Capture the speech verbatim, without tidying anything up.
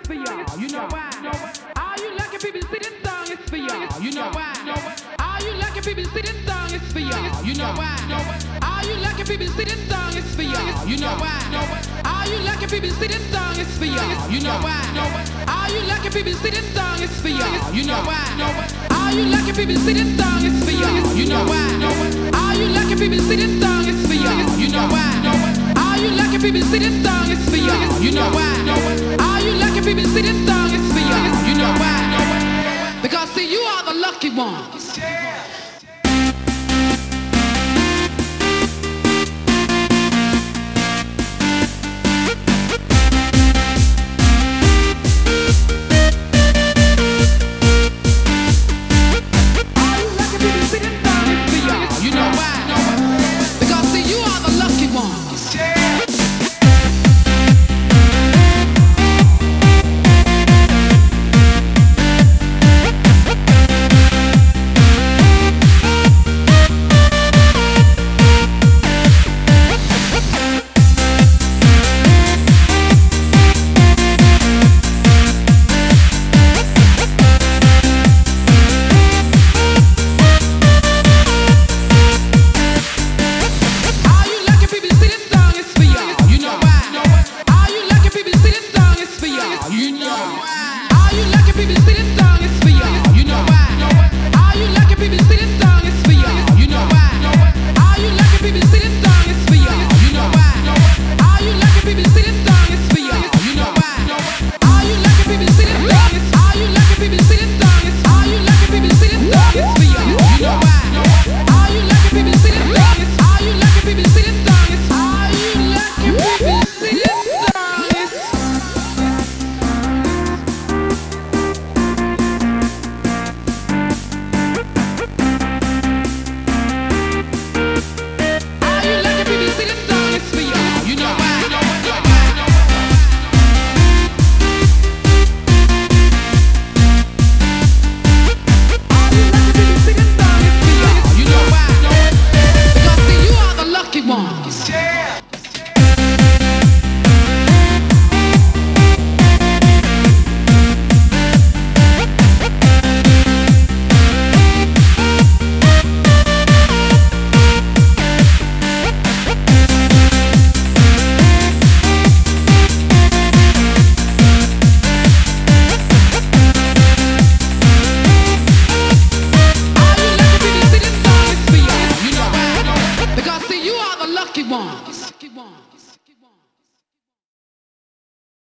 for y'all. You know why? All you lucky people, see this song is for y'all. You know why? All you lucky people, see this song is for y'all. You know why? All you lucky people, see this song is for y'all. You know why? All you lucky people, see this song is for y'all. You know why? All you lucky people, see this song is for y'all. You know why? All you lucky people, see this song is for y'all. You know why? All you lucky people, see this song is for y'all. You know why? All you lucky people, see this song is for y'all. You know why? All you lucky people, see this song is for y'all. You know why? Because see, you are the lucky ones. Lucky ones. Lucky ones.